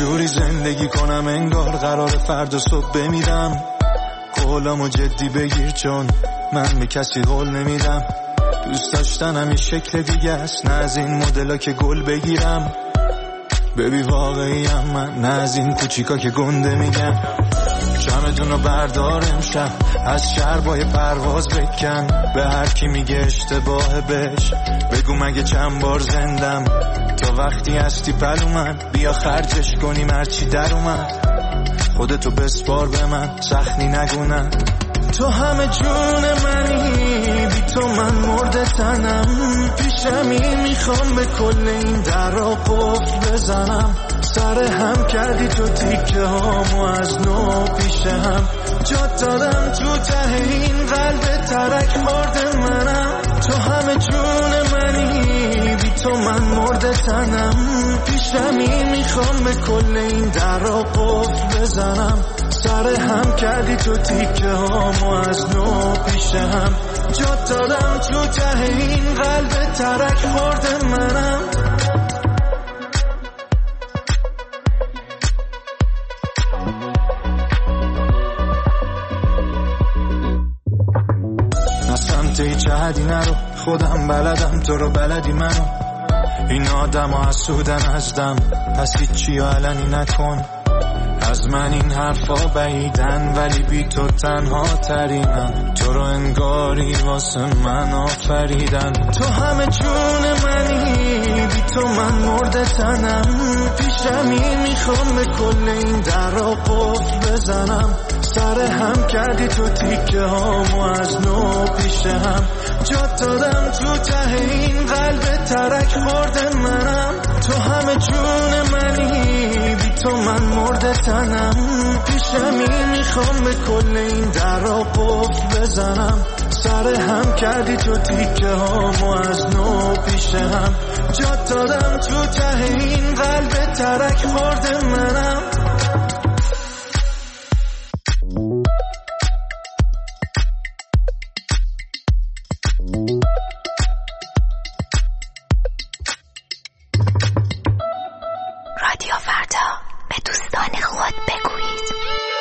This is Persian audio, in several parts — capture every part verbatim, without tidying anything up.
جوری زندگی کنم انگار قرار فردا صبح بمیرم. قولامو جدی بگیر چون من به کسی قول نمیدم. دوست داشتنم یه شکل دیگه است، نه از این مدلا که گل بگیرم. ببی واقعیم من، نه از این کوچیکا که گنده میگم. چمدونو بردار امشب از شربای پرواز بکن. به هر کی میگه اشتباه بهش بگو مگه چند بار زندم. تا وقتی هستی پلو من بیا خرجش کنیم هرچی در اومد. خودتو بسپار به من سخنی نگونم. تو همه جون منی، بی تو من مرده تنم. پیشمی میخوام به کل این درا قفل بزنم. سر هم کردی تو تیکه هامو از نو پیش هم. جات دادم تو ته این قلب ترک خورده منم. تو همه جون منی، بی تو من مرده تنم. پیشمی میخوام به کل این درا قفل بزنم. سر هم کردی تو تیکه هامو از نو پیش هم. جات دادم تو ته این قلب ترک خورده منم. نه سمت هیچ حدی نرو، خودم بلدم تو رو بلدی منو. این آدم ها حسودن ازدم، پس هیچی و علنی نکن. از من این حرفا بعیدن ولی بی تو تنها ترینم. تو رو انگاری واسه من آفریدن. تو همه جون منی، بی تو من مرده تنم. پیشمی میخوام به کل این درا قفل بزنم. سر هم کردی تو تیکه هامو از نو پیش هم. جات دادم تو ته این قلب ترک خورده منم. تو همه جون منی، بی تو من مرده تنم. پیشمی میخوام به کل این درا قفل بزنم. سر هم کردی تو تیکه هامو از نو پیش هم. جات دادم تو ته این قلب ترک خورده منم. رادیو فردا، به دوستان خود بگویید.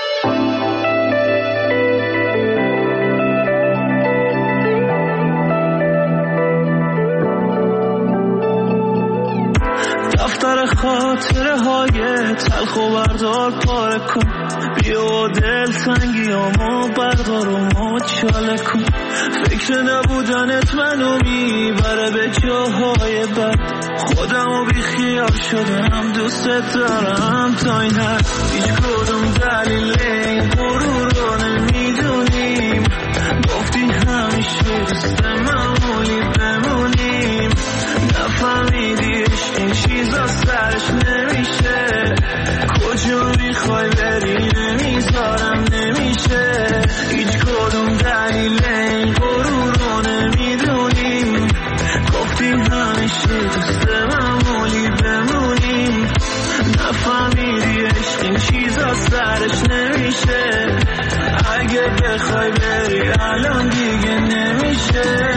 دفتر خاطره های تلخ و بردار پاره کن. بیا و دل سنگیامو بردار و مچاله کن. فکر نبودنت منو میبره به جاهای بد. خودمو بی خیال شدم، دوستت دارم تا این حد. هیچ کدوم دلیل این غرور رو نمیدونیم. گفتی همیشه دوست معمولی بمونیم. نفهمیدی عشق این چیزا سرش نمیشه. کجا میخوای بری نمیذارم نمیشه. هیچ کدوم دلیل این غرور رو نمیدونیم. گفتی همیشه دوست معمولی بمونیم. نفهمیدی عشق این چیزا سرش نمیشه. اگه بخوای بری الان دیگه نمیشه.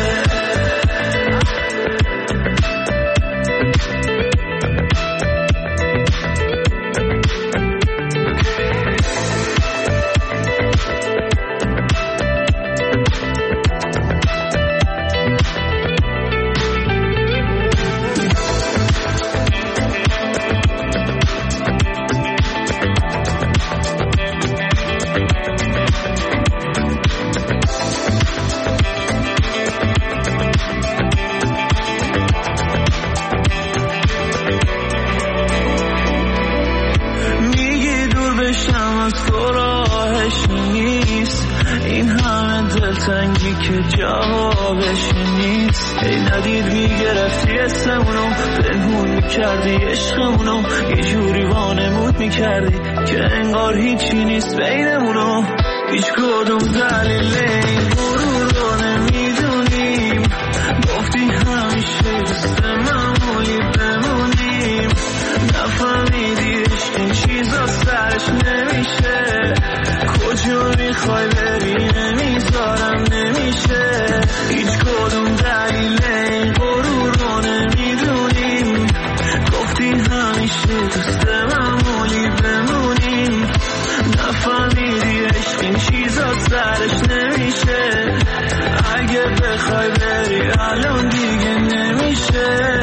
که جوابش نیست. ای ندید میگرفتی اسمونو، پنهون میکردی عشقمونو. یه جوری وانمود میکردی که انگار هیچی نیست بینمونو. هیچ کدوم دلیل این غرور رو نمیدونیم. گفتی همیشه دوست معمولی بمونیم. نفهمیدی عشق این چیزا سرش نمیشه. کجا میخوای بری نمیذارم نمیشه. هیچ کدوم دلیل این غرور رو نمیدونیم. گفتی همیشه دوست من میخوای بری الان دیگه نمیشه.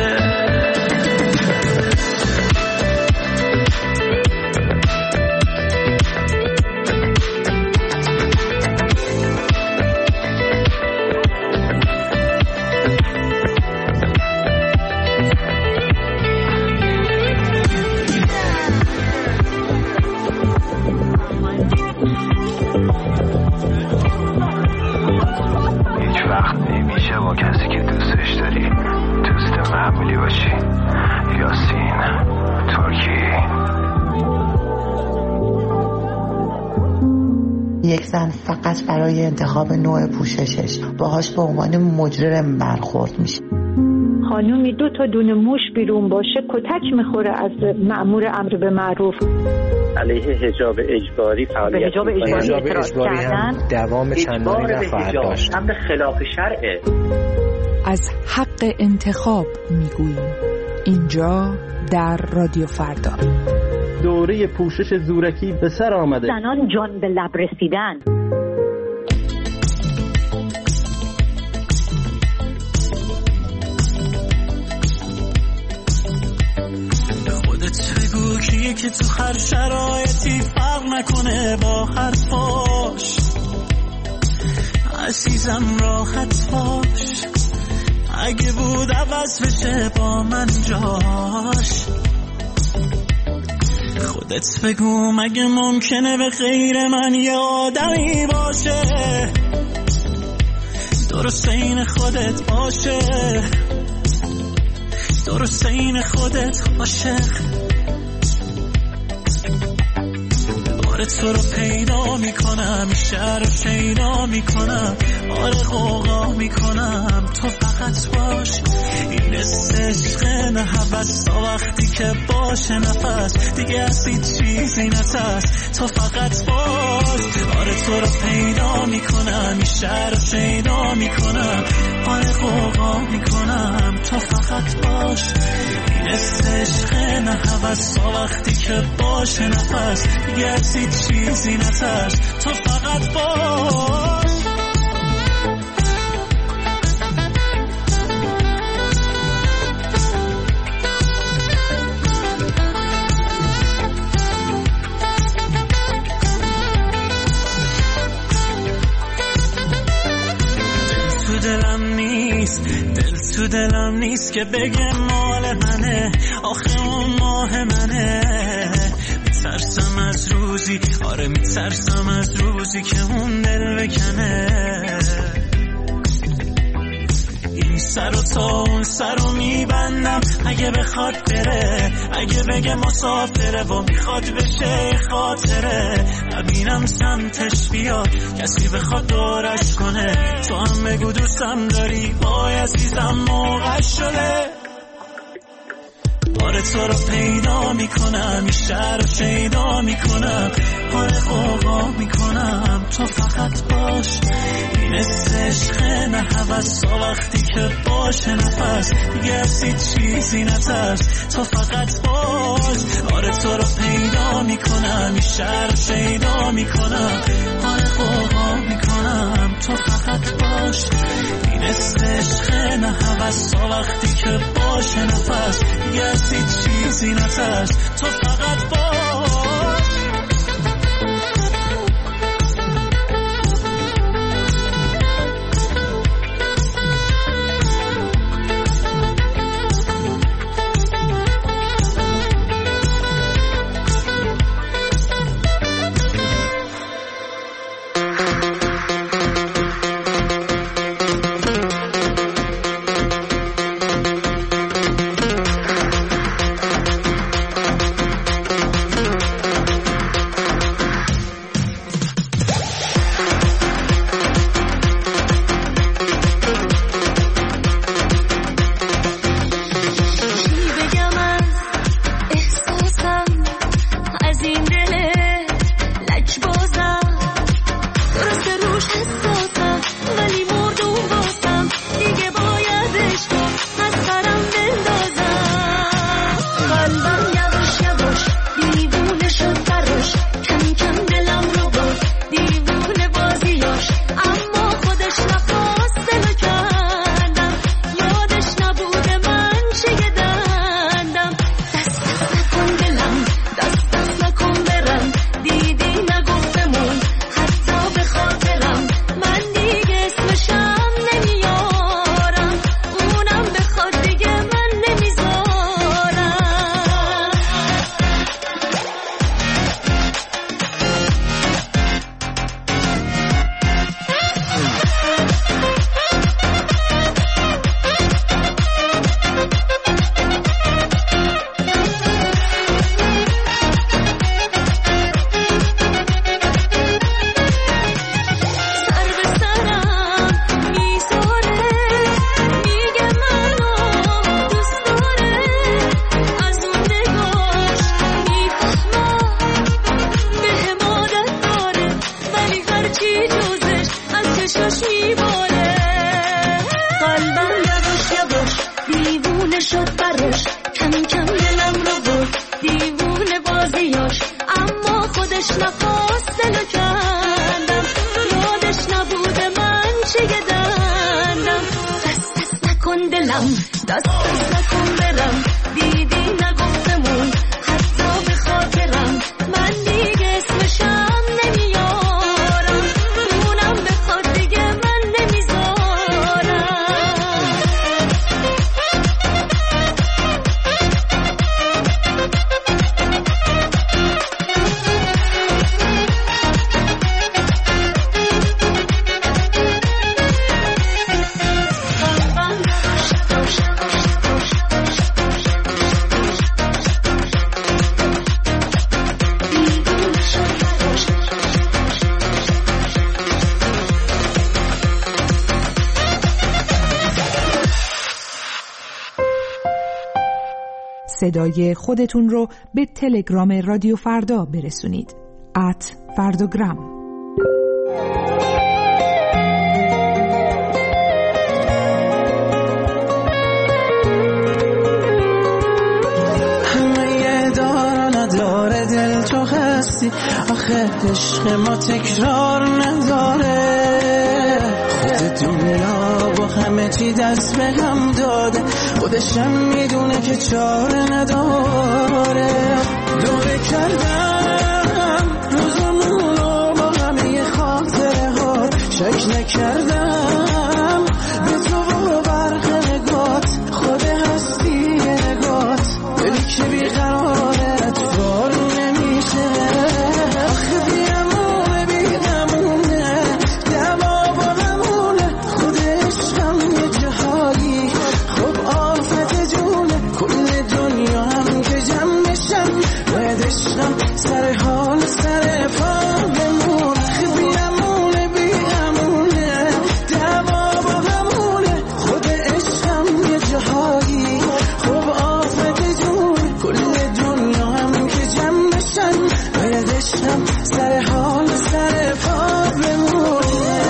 یک زن فقط برای انتخاب نوع پوششش باهاش به عنوان مجرم برخورد میشه. خانومی دو تا دونه موش بیرون باشه کتک میخوره از مأمور امر به معروف. علیه حجاب اجباری فعالیت حجاب اجباری اعتراض کردن دوام چندانی نخواهد داشت. امر خلاف شرعه. از حق انتخاب میگوییم اینجا در رادیو فردا. دوره پوشش زورکی به سر آمده. زنان جان به لب رسیدن. خودت بگو کیه که تو هر شرایطی فرق نکنه با حرفاش. عزیزم راحت باش، اگه بود عوض بشه با من جاش. خودت بگو مگه ممکنه به غیر من یه آدمی باشه درست این خودت باشه، درست این خودت عاشق. آره تو رو پیدا میکنم، شهر رو شیدا میکنم، آره غوغا میکنم، تو فقط باش. این عشق نه هوس تا وقتی که باشه نفس دیگه از هیچ چیزی نترس، تو فقط باش. آره تو رو پیدا میکنم، شهر رو شیدا میکنم، آره غوغا میکنم، تو فقط باش. این عشق نه هوس تا وقتی که باشه نفس دیگه از هیچ چیزی نترس، تو فقط باش. دلم نیست، دل تو دلم نیست که بگه مال منه، آخه اون ماه منه. میترسم از روزی، آره میترسم از روزی که اون دل بکنه. این سر و تا اون سر رو میبندم اگه بخواد بره، اگه بگه مسافره و میخواد بشه خاطره. نبینم سمتش بیاد کسی بخواد دورش کنه، تو هم بگو دوستم داری وای عزیزم موقع شده. آره تو رو پیدا میکنم، این شهر رو شیدا میکنم، آره غوغا میکنم، تو فقط باش. این عشق نه هوس تا وقتی که باشه نفس دیگه از هیچ چیزی نترس، تو فقط باش. آره تو رو پیدا میکنم، این شهر رو شیدا میکنم، آره غوغا میکنم، تو فقط باش. این عشق نه هوس تا وقتی که باشه نفس دیگه از هیچ چیزی نترس، تو فقط باش. قلبم یواش یواش دیوونه شد براش، کم کم دلم رو برد دیوونه بازیاش، اما خودش نخواست دلو کندم، یادش نبوده من چه دندم. دست دست نکن دلم، دست دست نکن برم، دیدی نگفتمون حتی به خاطرم، من دیگه اسمشم نمیارم، اونم بخواد دیگه من نمیذارم. صدای خودتون رو به تلگرام رادیو فردا برسونید. ات فرداگرام. همه دار نداره دل تو هستی، آخه عشق ما تکرار نداره، خود دنیا با همه چی دست به هم داده، خودشم میدونه که چاره نداره. دوره کردم روزمون رو با همه خاطره ها، شک نکردم به تو و برق نگات، خود هستی نگات، دلی که بیقراره اتفار نمیشه، آخه بیامونه بیامونه دما با همونه، خود عشقم یه جهایی خب آفت جونه، کل دنیا هم که جمع بشم باید عشقم سر حال سر پا بمون، بیامونه بیامونه دما با همونه، خود عشقم یه جهایی خب آفت جونه، کل دنیا هم که جمع بشم باید عشقم سر حال سر پا بمونه.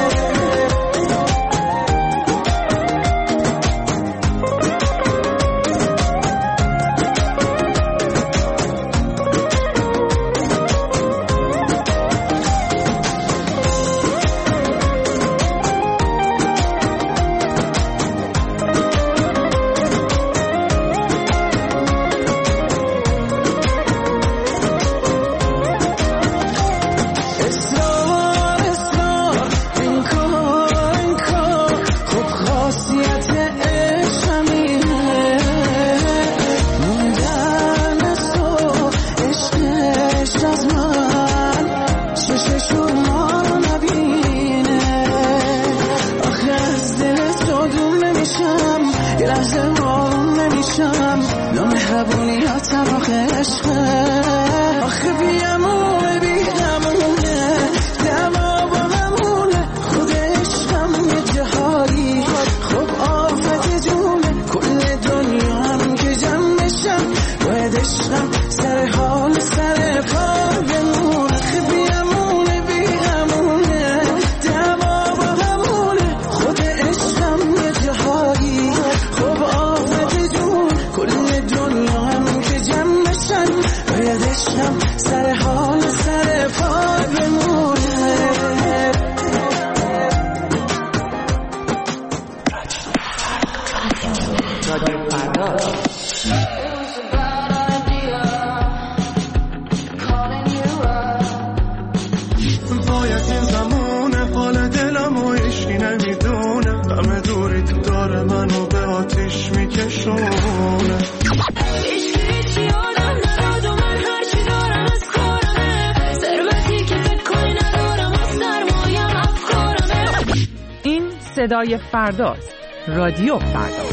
صدای فرداست. رادیو فردا.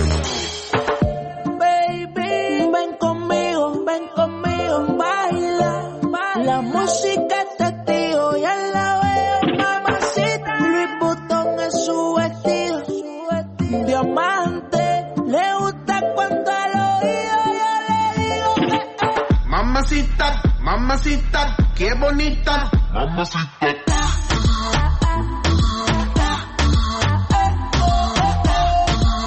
Mamacita, mamacita, qué bonita, mamacita.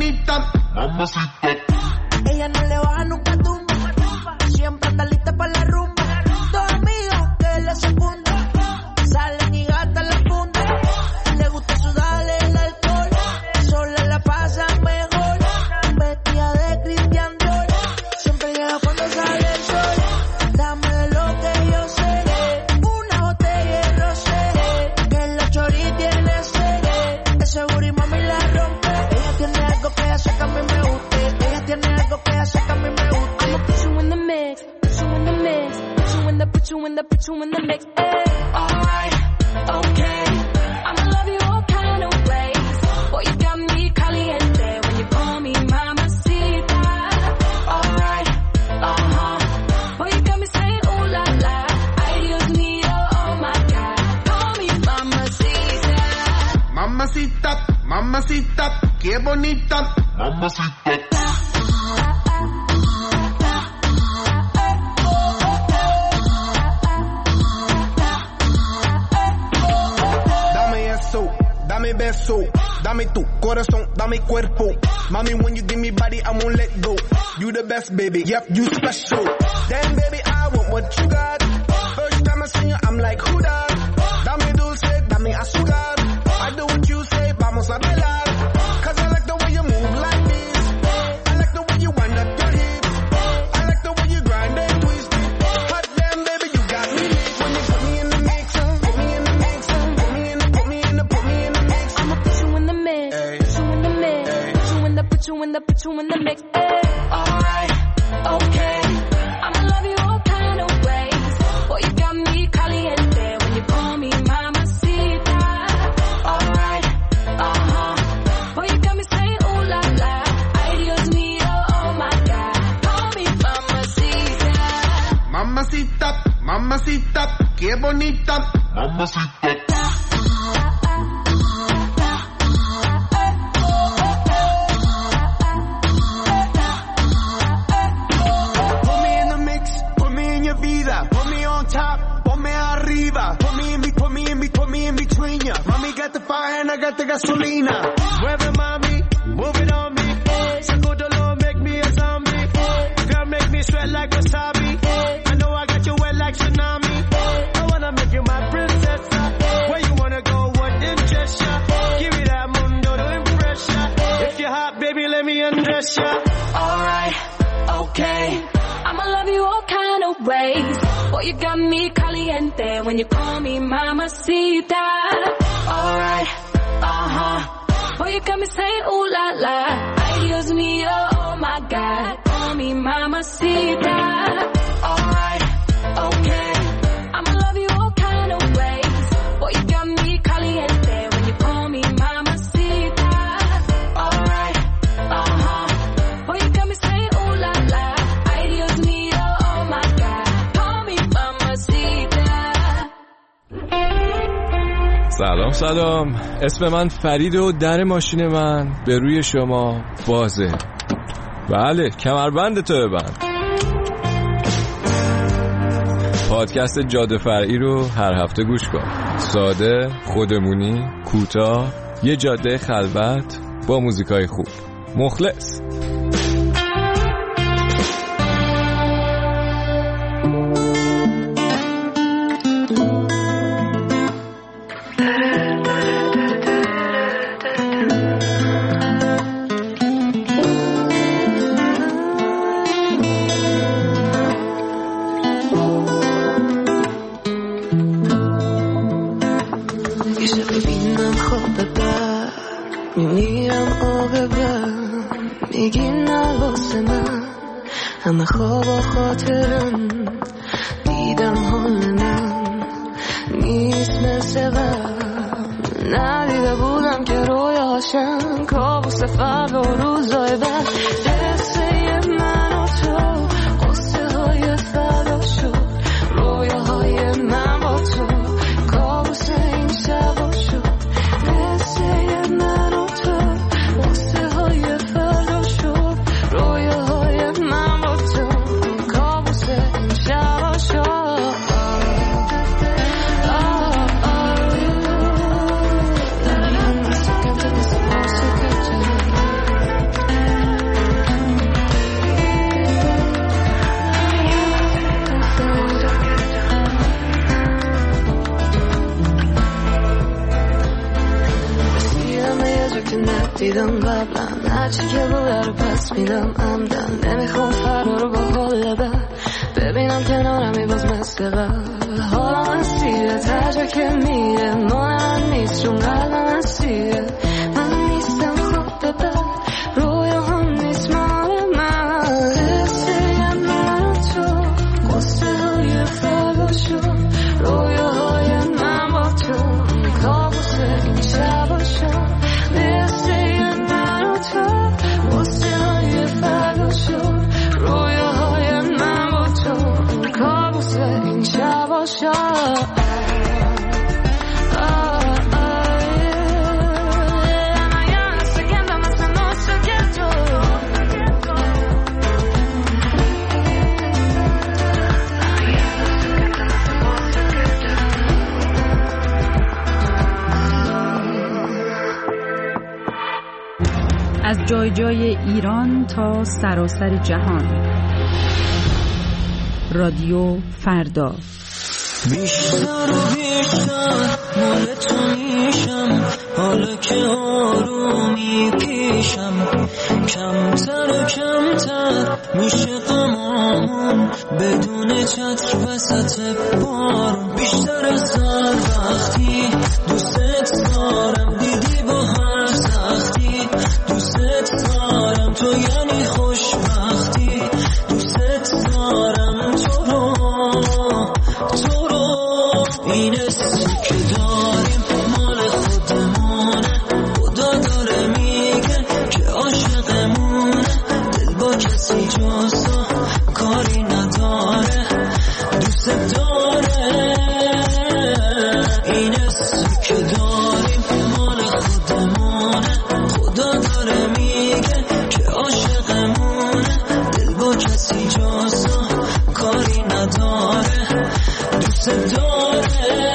bonita. Mamacita. Ella no le baja nunca tumba. Siempre está lista para la rumba. Dos amigos que le secundan. Salen y gastan la funda. Le gusta sudarle el alcohol. Sola la pasa mejor. Vestida de Christian Dior. Siempre llega cuando sale el sol. Dame de lo que yo sé. Una botella de rosé. Que la chori tiene sed. Ese booty mami la rompe. Ella tiene algo que hace que a mí me guste. Ella tiene algo que hace que a mí me guste. I'ma put you in the mix. Put you in the mix. Put you in the, put you in the, put you in the mix. Hey. Alright, okay. I'ma love you all kind of ways. Boy, you got me caliente when you call me mamacita. Alright, uh-huh. Boy, you got me saying ooh la la. Ay, Dios mío, oh my God. Call me mamacita. Mamacita, mamacita, qué bonita. Mamacita. Dame beso, dame tu corazón, dame cuerpo. Mami, when you give me body, I won't let go. You the best, baby, yep, you special. Damn, baby, I want what you got. First time I see you, I'm like, who that? Dame dulce, dame azúcar. I do what you say, vamos a bailar. Cause I like the way you move like this. I like the way you wind up your hips. I like the way you grind and twist it. Hot damn, baby, you got me lit. When you put me in the mix, put me in the mix, put me in the, put me in the, put me in the mix. I'ma put you in the mix. Ay. Put you in the mix. Ay. Put you in the, put you in the, put you in the mix. Ay. Alright, okay. I'ma love you all kind of ways. Boy, you got me caliente when you call me mamacita. Alright, uh-huh. Boy, you got me saying ooh la la. Ay, Dios mío, oh my God. Call me mamacita. Mamacita, mamacita, qué bonita. Mamacita. Put me on top, ponme arriba. Put me in, put me in, put me in between ya. Mami got the fire and I got the gasolina. Mueve mami, move it on me. Sacudolo, make me a zombie. Girl, make me sweat like wasabi. I know I got you wet like tsunami. I wanna make you my princess. Where you wanna go, what interest ya? Give me that mundo to impress ya. If you're hot, baby, let me undress ya. Alright, okay. I'ma love you all kind of ways. Boy, you got me caliente when you call me mamacita. Alright, uh-huh. Boy, you got me saying ooh la la. Ay, Dios mío, oh my God. Call me mamacita. Alright, okay. I'ma love you all kind of ways. Boy, you got me caliente when you call me mamacita. Alright, uh-huh. Boy, you got me saying ooh la la. سلام سلام، اسم من فرید و در ماشین من به روی شما بازه. بله، کمربند تو ببند. پادکست جاده فرعی رو هر هفته گوش کن. ساده، خودمونی، کوتاه، یه جاده خلوت با موزیکای خوب. مخلص. همه خواب و خاطرم دیدم حال من نیست مثل قبل ندیده بودم که رویاشم کابوس فردا و روزای بعد قصه من و تو قصه های فردا شد رویاهای من با تو کابوس این شبا شد قصه من و تو قصه های فردا شد رویاهای من با تو کابوس این شبا شد دیدم قبلا، هرچی که بوده رو پس میدم عمدن. نمیخوام فردا رو با حال بد ببینم کنارمی باز مثل قبل. حالا من سیره هر جا که میره مانم نیست چون قلبم اسیره. من نیستم خواب بد رویا هم نیست مال من. رسیم من و تو قصه های فردا شد، رویاهای من با تو کابوس این شبا شد. رسیم من و تو قصه های فردا شد، رویاهای من با تو کابوس این شبا شد. از جای جای ایران تا سراسر جهان، رادیو فردا. بیشتر و بیشتر مال تو میشم، حالا که آرومی پیشم. کمتر و کمتر میشه غمامون بدون چتر وسط بارون. بیشتر از هر وقتی دوست دارم، دیدی با هر سختی دوست دارم تو، یعنی خوشبختی. دوست دارم تو رو تو رو، این حسی که داریم مال خودمونه. خدا داره میگه که عاشقمونه، دل با کسی جز تو کاری نداره، دوست داره. این حسی که داریم مال خودمونه. خدا داره میگه که عاشقمونه، دل با کسی جز تو کاری نداره، دوست داره.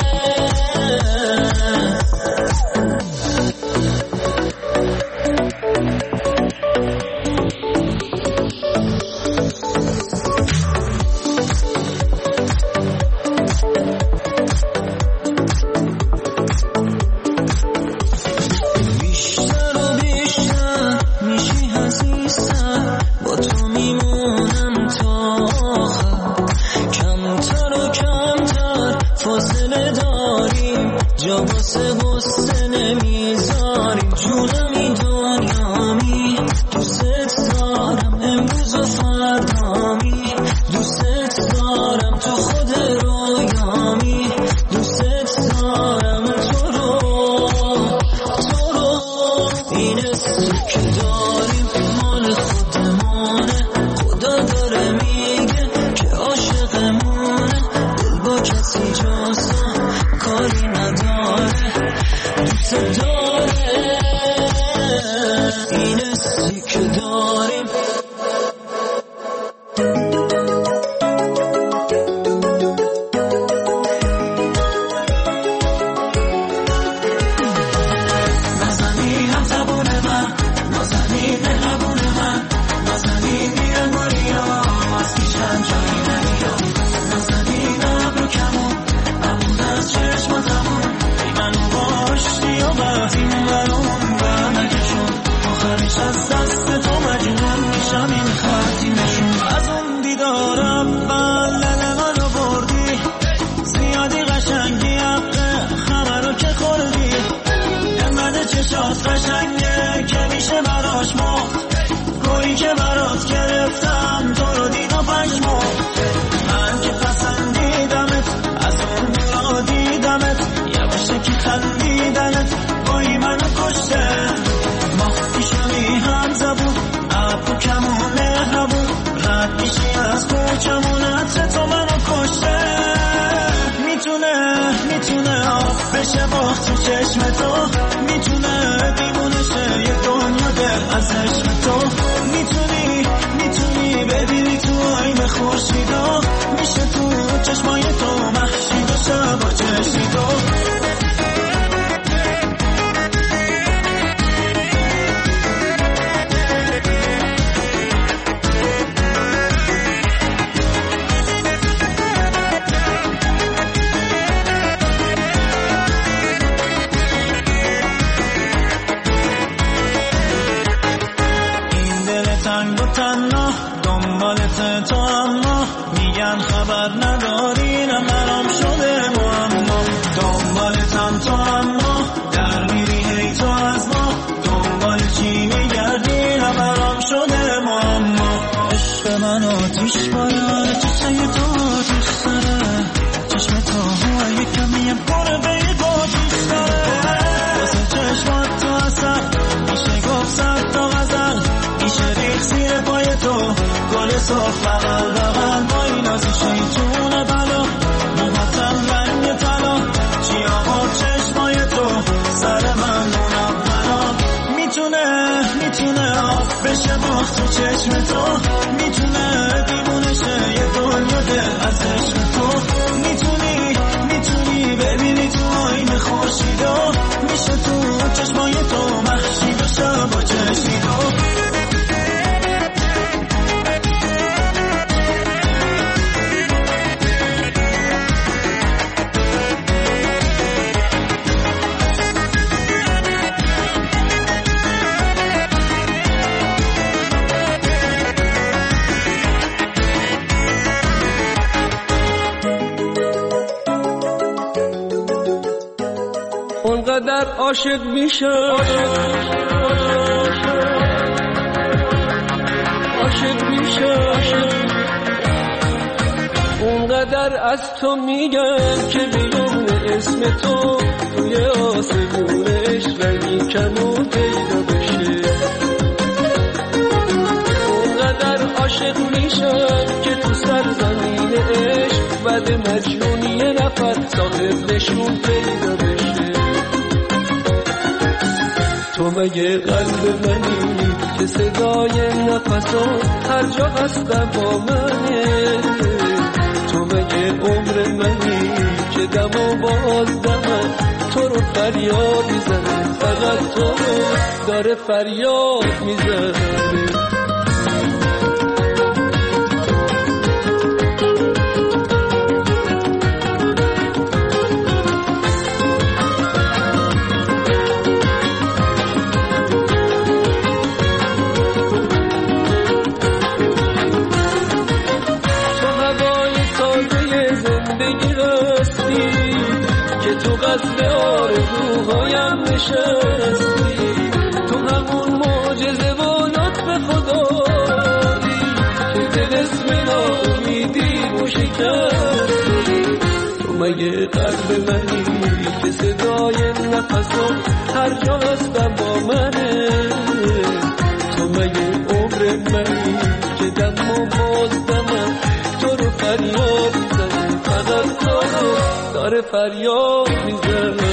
بیشتر و بیشتر میشی عزیزتر، با تو میمونم تا آخر. کمتر و کمتر فاصله داریم، جا واسه غصه نمیذاریم. جونمی دنیامی دوست دارم، امروز و فردامی دوست دارم، تو خود رویامی دوست دارم تو رو تو رو. این حسی که داریم مال خودمونه. خدا داره میگه که عاشقمونه، دل با کسی جز تو کاری نداره، دوست داره. این حسی که داریم نازنی هم زبون من، نازنی مهربون من، نازنی میرن گلیا از پیشم جایی نمیاد. نازنی نبرو کمون عبود از چشماتمون، ای منو باشتی و وقتی منون برنکشون. آخرش از دست تو مجنون میشم، این خطی نشون. از اون دیدار اول دل منو بردی، زیادی قشنگی حقه خبرو که خوردی. انقدر چشات قشنگه که میشه براش مرد، گویی که برات گرفتم تو رو دید و پشمرد. من که پسندیدمت از اون دورا دیدمت، یواشه که خندیدنت گویی منو کشته. ما پیشمی هم زبون ابرو کمون مهربون، رد میشی از کوچمون عطر تو منو کشته. میتونه میتونه آب بشه باخت تو چشم تو، میتونه دیوونه شه یه دنیا دل از عشق تو. میتونی میتونی ببینی تو آینه خورشیدا، میشه تو چشمای تو محشید و شبا چشمی تو. اونقدر عاشق میشم عاشق میشم اونقدر از تو میگم که بیرون اسم تو توی آسمون عشق رنگی کمون پیدا بشه. اونقدر عاشق میشم که تو سرزمین عشق بعد مجنونی یه نفر صاحب نشون پیدا بشه. تو مگه قلب منی که صدای نفسات هر جا هستم با منه؟ تو مگه عمر منی که دم و باز دمم تو رو فریاد میزنه، فقط تو رو داره فریاد میزنه. آرزوهایم نشستی، تو همون معجزه و لطف خدایی که دل اسم ناامیدی رو شکستی. تو مگه قلب منی که صدای نفسم هر جا هستم با منه؟ تو مگه عمر منی که دم و باز دمم تو رو فریاد میزنه، فقط تو رو داره فریاد میزنه.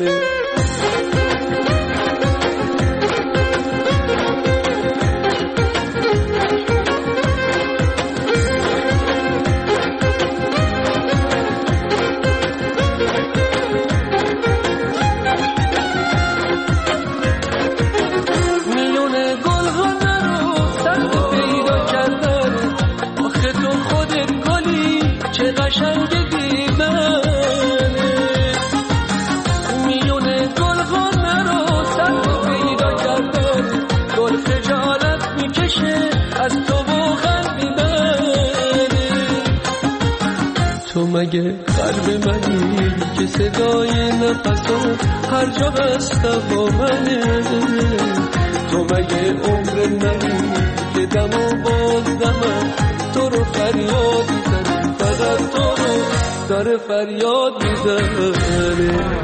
مگه قلب منی که صدای نفسم هر جا هستم با منه؟ تو مگه عمر منی که دم و باز دمم تو رو فریاد میزنه، فقط تو رو داره فریاد میزنه.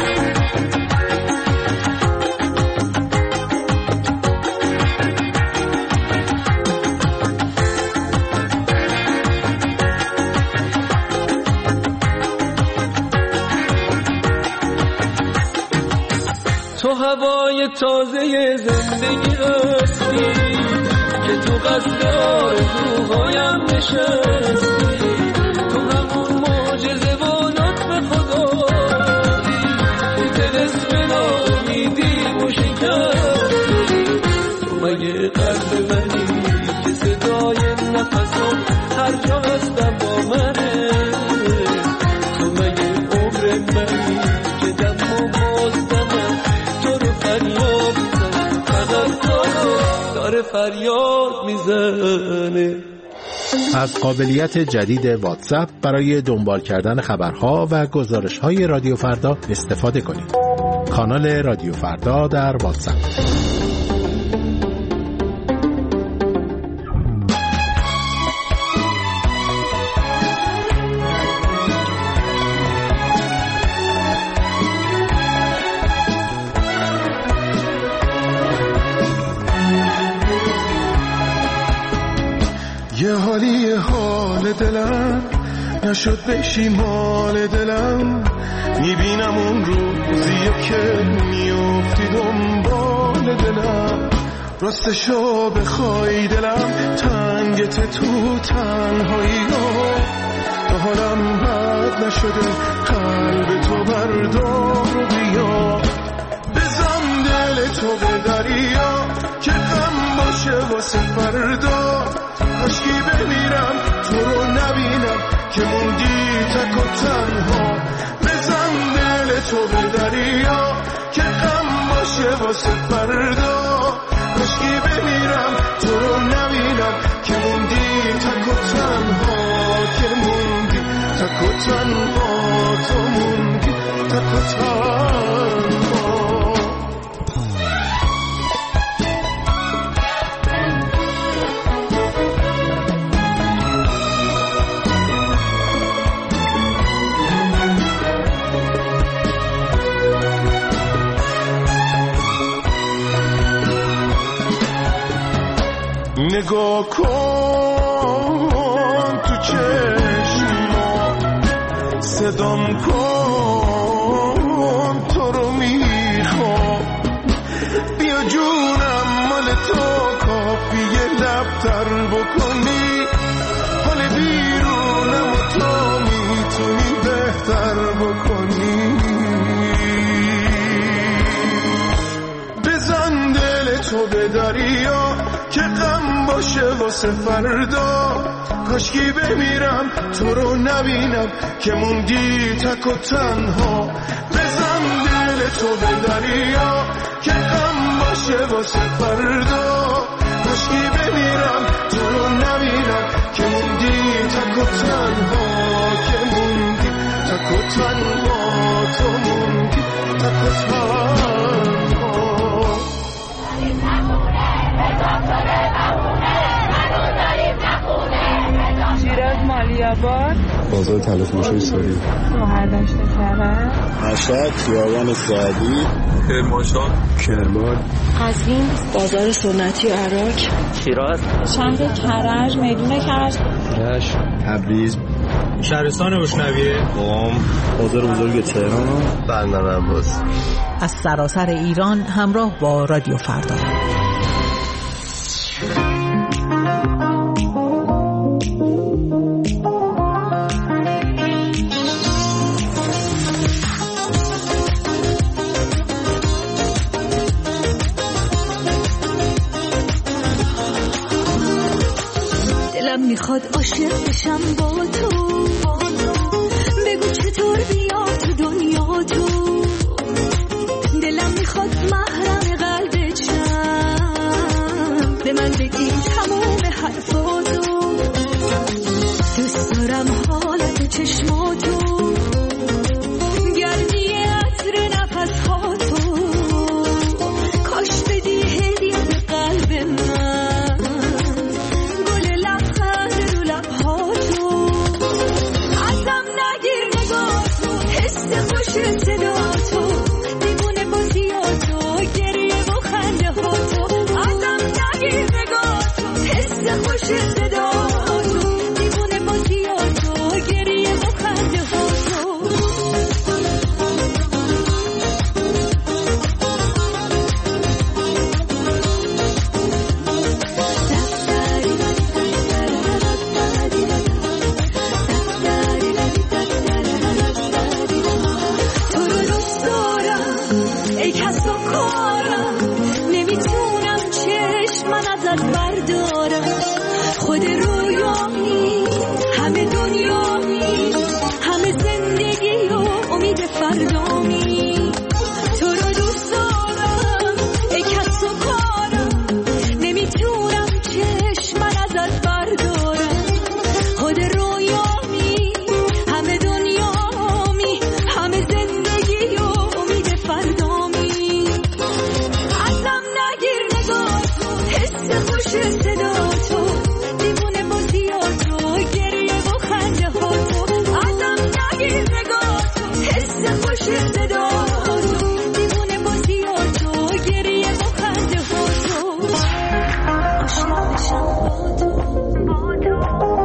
تو هوای تازه زندگی هستی که تو قصد آرزوهایم نشستی، تو همون معجزه و لطف خدایی که دل اسم ناامیدی رو شکستی. تو مگه قلب منی که صدای نفسم هر جا هستم با منه؟ تو مگه عمر منی که دم و باز دمم فریاد میزنه، فقط تو رو داره فریاد میزنه. از قابلیت جدید واتساپ برای دنبال کردن خبرها و گزارش‌های رادیو فردا استفاده کنید. کانال رادیو فردا در واتساپ. یه حالی حال دلم نشد بشی مال دلم، میبینم اون روزیه که میافتی دنبال دلم. راستشو بخوای دلم تنگت تو تنهایی ها، تا حالم بد نشده قلب تو بردار و بیا. بزن دل تو به دریا که غم باشه واسه فردا، کاشکی بمیرم تو رو نبینم که موندی تک و تنها. بزن دل تو به دریا که غم باشه واسه فردا، کاشکی بمیرم تو رو نبینم که موندی تک و تنها، که موندی تک و تنها، تو موندی تک و تنها. نگاه کن تو چشما، صدام کن تو رو میخوام، بیا جونم مال تو کافیه لبتر بکنی، حال بیرونم و تو میتونی بهتر بکنی. بزن دل تو به دریا که غم باشه واسه فردا، کاشکی بمیرم تو رو نبینم که موندی تک و تنها. بزن دل تو به دریا که غم باشه واسه فردا، کاشکی بمیرم تو رو نبینم که موندی تک و تنها، که موندی تک و تنها، تو موندی تک و تنها. شیراز مالیاباد، بازار تلف موشوی سوری، مهردشت کرد، مشهد خیابان سعدی، کرمانشاه، کرمان، قزوین بازار سنتی عراق، شیراز، شهر کرج، میدون کرج، رشت، تبریز، شهرستان اشنویه، قم، بازار بزرگ تهران، بندر عباس. از سراسر ایران همراه با رادیو فردا. میخواد عاشق بشم با تو، بگو چطور بیا تو دنیا تو، دلم میخواد محرم قلبت شم، به من بگی تموم حرفاتو، دوست دارم حالت چشماتو، گرمی عطر نفسهاتو، کاش بدی هدیه به قلب من، صدا تو دیوونه بازیاتو، گریه و خنده هاتو، ازم نگیر نگاه تو، حس خوش صدا تو دیوونه بازیاتو، گریه و خنده هاتو. خود رویامی، همه دنیامی، همه زندگی و امید فردامی، تو رو دوست دارم ای کس و کارم، نمیتونم چشم من ازت بردارم، خود رویامی، همه دنیامی، همه زندگی و امید فردامی، ازم نگیر نگاه تو، حس خوش صدا تو، دیوونه بازیاتو، گریه و خنده هاتو، ازم نگیر نگاه تو، حس خوش صدا تو، دیوونه بازیاتو، گریه و خنده هاتو، عاشق بشم با تو،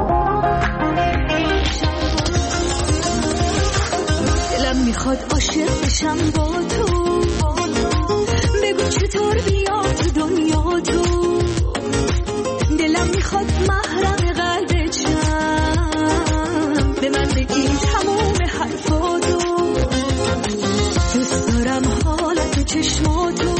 دلم میخواد عاشق بشم با تو، بگو چطور بیا تو دنیا تو، دلم میخواد محرم قلبت شم، به من بگی تموم حرفاتو، دوست دارم حالت چشماتو،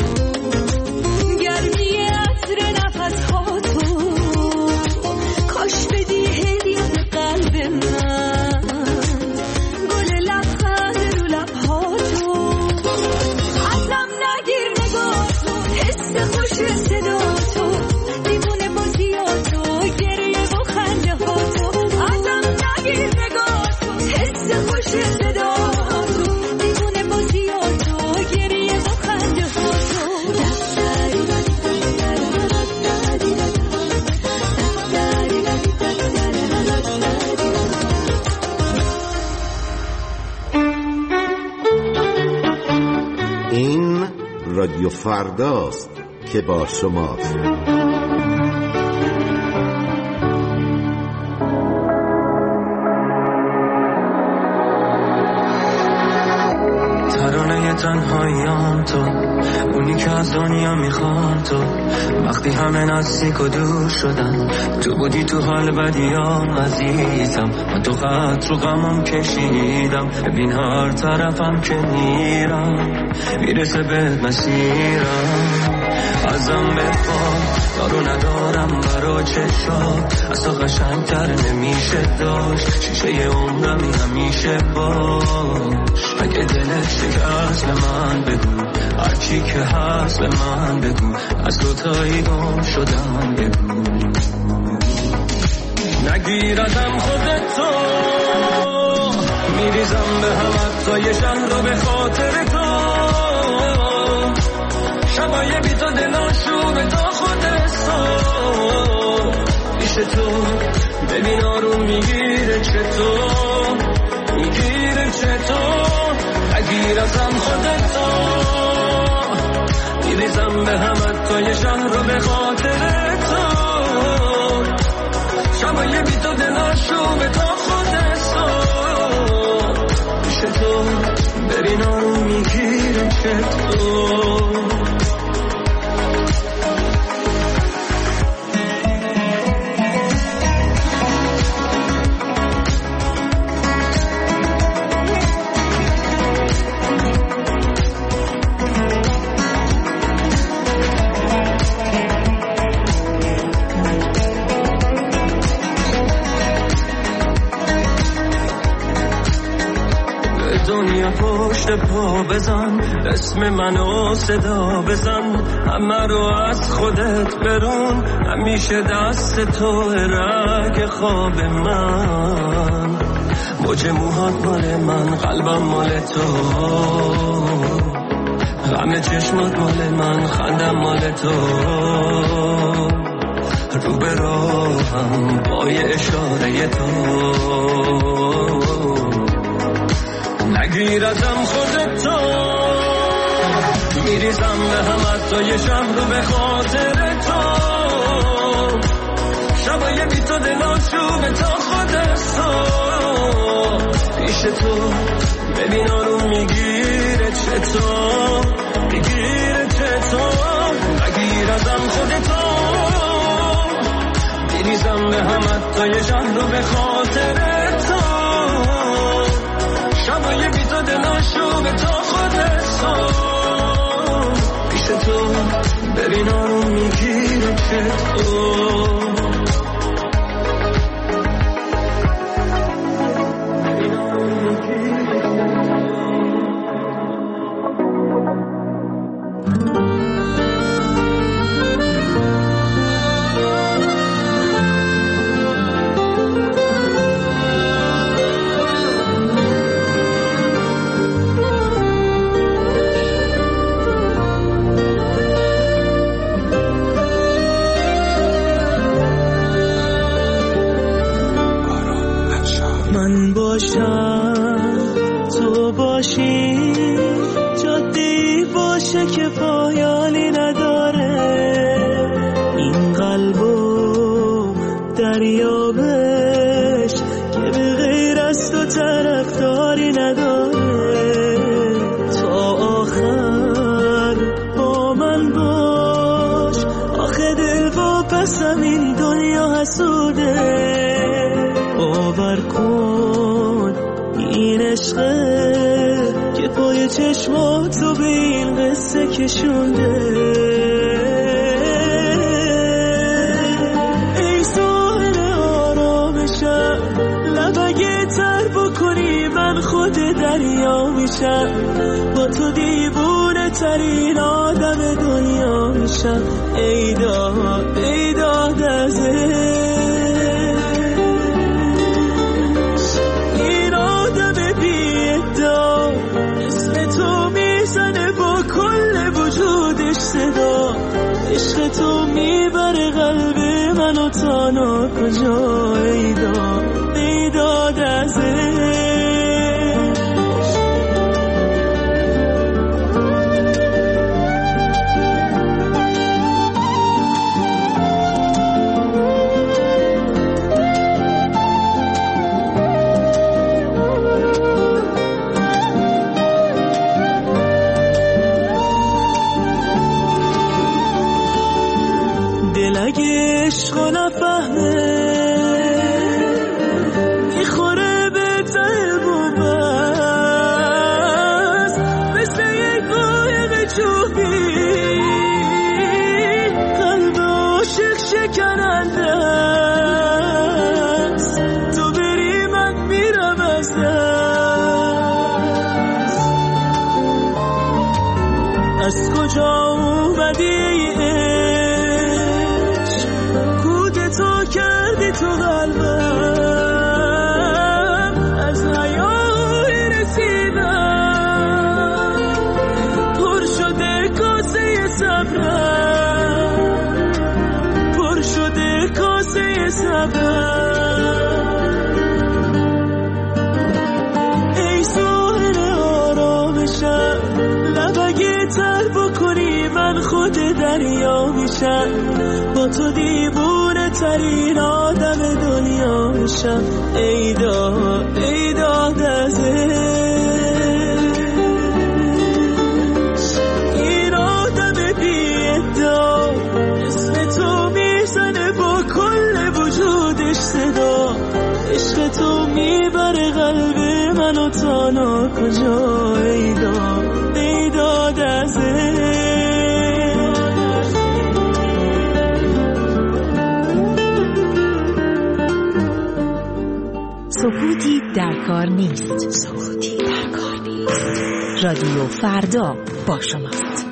گرمی عطر نفسهاتو، کاش بدی هدیه به قلب من، گل لبخند رو لبهاتو، ازم نگیر نگاه تو، حس خوش صدا تو، دیوونه بازیاتو، گریه و خنده هاتو، ازم نگیر نگاه تو، حس خوش صدا تو، دیوونه بازیاتو، گریه و خنده هاتو. این رادیو فرداست که با شماست. ترانه تنهاییام تو، اونی که از دنیا میخوام تو. وقتی همه نزدیک و دور شدن، تو بودی تو حال بدیام عزیزم. من تو خط رو غمم کشیدم، ببین هر طرفم که میرم میرسه به مسیرم. ازم بخوام دارو ندارم برا چشات، از تو قشنگتر نمیشه داشت. شیشه عمرمی همیشه باش، اگه دلت شکست به من بگو، هرچی که هست به من بگو. از دوتایی گم شدم بگو، نگیر ازم خودتو. میریزم به هم حتی شهر رو به خاطر تو. شبای بی تو دلاشو به تا خودستو. پیش تو ببین آروم میگیره چطور، میگیره چطور. نگیر ازم خودتو. میریزم به هم حتی شهر رو به خاطر تو. شبای بی تو دلاشو به تا خودستو. پیش تو ببین آروم میگیره چطور. پشت پا بزن، اسم منو صدا بزن. همه رو از خودت برون، همیشه دست تو رگ خواب من. موج موهات مال من، قلبم مال تو. غم چشمات مال من، خندم مال تو. رو به راهم با یه اشاره تو. نگیر ازم خودتو. میریزم به هم حتی یه شهر رو به خاطر تو. شبای بی تو دلاشو به تا خودستو. پیش تو ببین آروم میگیره چطور، میگیره چطور. نگیر ازم خودتو. میریزم به هم حتی یه شهر رو به خاطر تو. شبای بی تو دلاشو به تا خودستو. پیش تو ببین آروم میگیره چطور. من باشم تو باشی، جاده‌ای باشه که پایانی نداره. این قلبو دریابش که به غیر از تو طرفداری نداره. تا آخر با من باش، آخه دل واپسم این دنیا حسوده. باور کن این عشقه که پای چشماتو به این قصه کشونده. ای ساحل آرامشم، لب اگه تر بکنی من خود دریا میشم. با تو دیوونه ترین آدم دنیا میشم. ای داد ای داد از عشق تو میبره قلب منو تا ناکجا. ای داد ای داد از از کجا اومدی عشق کودتا کردی تو قلبم از حیای رسیدم پر شده کاسه صبرم پر شده کاسه صبرم ای ساحل آرامشم لبگه تر بکنی من خود دریا میشم با تو دیوونه ترین آدم دنیا میشم ای داد ای داد از این آدم بی ادعا اسم تو میزنه با کل وجودش صدا عشق تو میبره قلب منو تا ناکجا ای داد ای داد از سکوتی در کار نیست سکوتی در کار نیست رادیو فردا با شماست.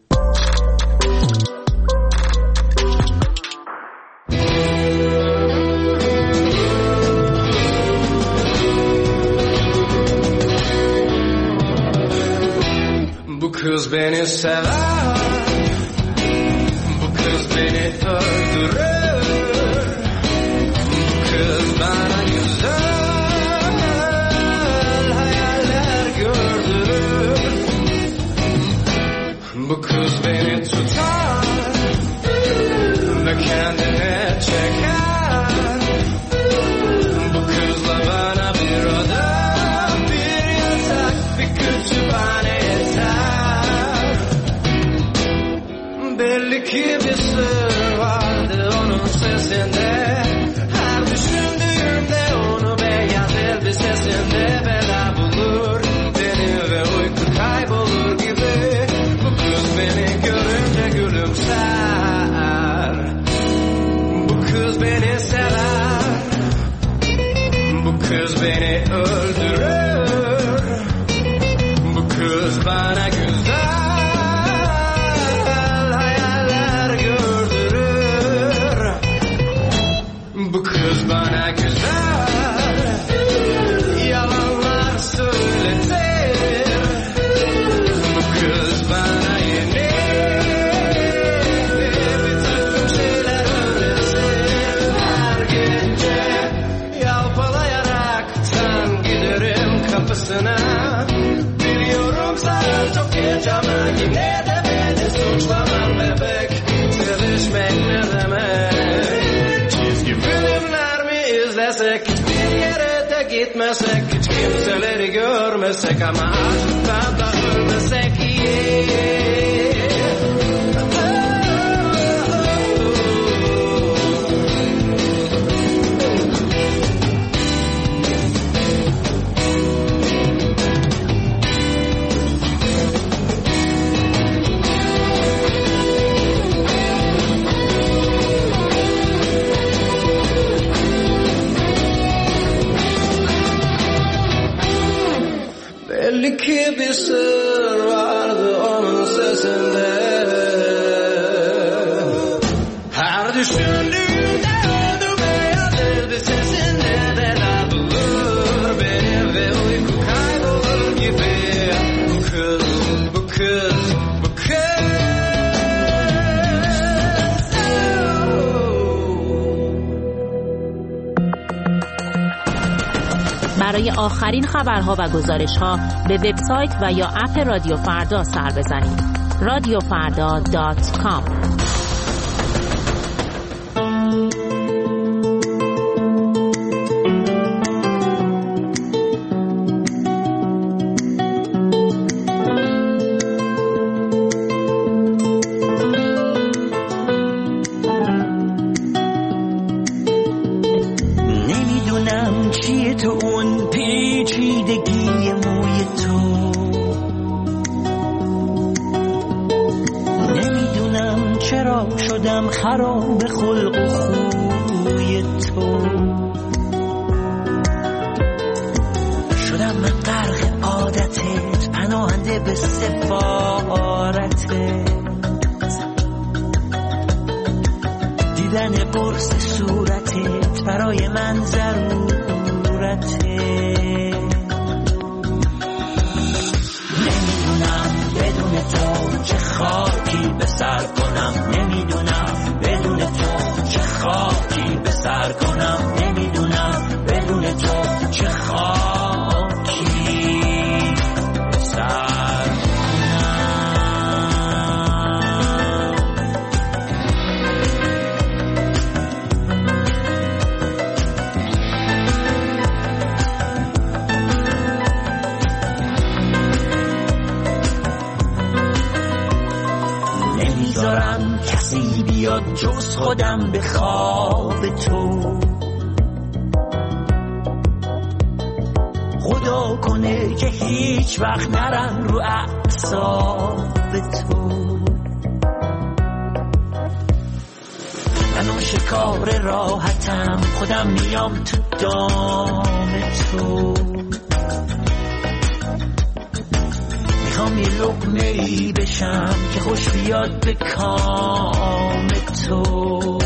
Bu kız beni sever, bu kız beni öldürür, bu kız bana güzel hayaller gördürür, bu kız beni tutar ve kendine çeker, bu kızla bana bir oda, bir yatak, bir kütüphane belli ki bir sır vardı onun sesinde her düşündüğümde onu beyaz elbisesinde bela bulur beni ve uyku kaybolur gibi bu kız beni görünce gülümser bu kız beni sever bu kız beni öldürür bu kız bana güzel bu kız bana güzel yalanlar söyletir bu kız bana yeni bir takım şeyler öğretir her gece yalpalayaraktan giderim kapısına biliyorum sen çok geç ama yine de beni suçlamam bebek sevişmek ne demek filmler mi izlesek hiçbir yere de gitmesek hiç kimseleri görmesek ama aşktan da ölmesek iyi belli ki bir sır vardı onun sesinde her düşündüğümde oldu beyaz elbisesinde bela bulur beni ve uyku kaybolur gibi bu kız bu kız bu kız برای آخرین خبرها و گزارش‌ها به وبسایت و یا اپ رادیو فردا سر بزنید. رادیو فردا دات کام نمیدونم چیه تو اون پیچیدگی موی تو نمیدونم چرا شدم خراب خلق و خوی تو شدم من غرق عادتت پناهنده به سفارتت قرص صورتت برای من ضرورته. نمیدونم بدون تو چه خاکی به سر کنم، نمیدونم بدون تو چه خاکی به سر کنم، نمیدونم بدون تو چه خاکی به سر نمیذارم کسی بیاد جز خودم به خواب تو، خدا کنه که هیچ وقت نرم رو اعصاب تو. من شکار راحتم، خودم میام تو دام تو، میخوام یه لقمه ای بشم که خوش بیاد به کام تو.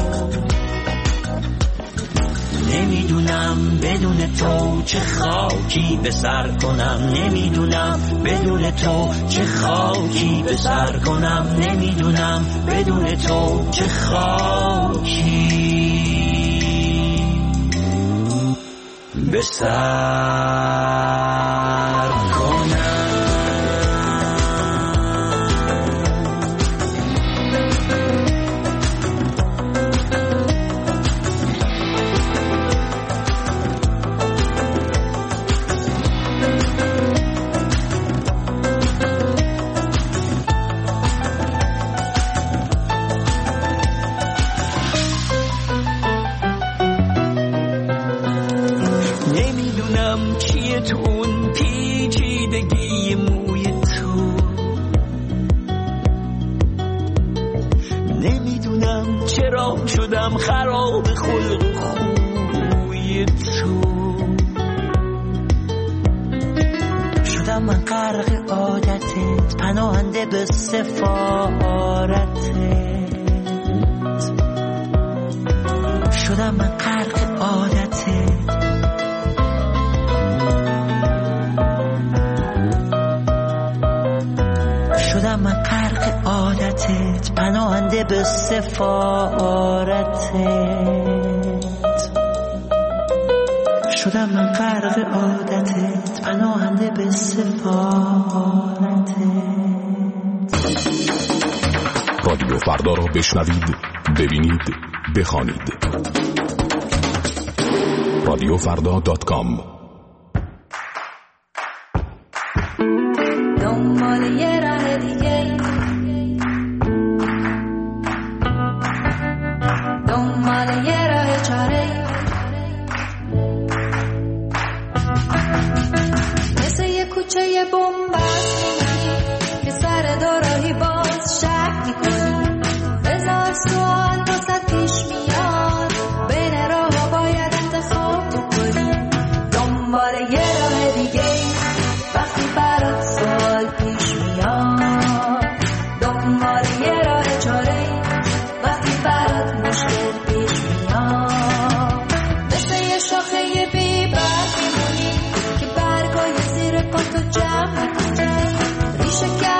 نمیدونم بدون تو چه خاکی به سر کنم، نمیدونم بدون تو چه خاکی به سر کنم، نمیدونم بدون تو چه خاکی به سر کنم. شدم خراب خلق خوی تو، شدم من غرق عادتت، پناهنده به سفارتت، شدم من غرق عادتت، شدم من غرق عادتت، پناهنده به سفارتت، شدم من غرق عادتت، پناهنده به سفارتت. رادیو فردا را بشنوید، ببینید، بخوانید. رادیو فردا دات کام. دنبال یه راه دیگه، دنبال یه راه چاره، مثل یه کوچه یه بومبست میمونی که سر دوراهی باز شک میکنی، هزار سوال واسه پیش میاد، بین راه ها باید انتخاب بکنی. دنبال یه راه دیگه وقتی برات سوال پیش میاد، دنبال یه راه چاره وقتی برات مشکل پیش میاد، مثل یه شاخه بی برگ میمونی که برگای زیر پاتو جمع میکنی، ریشه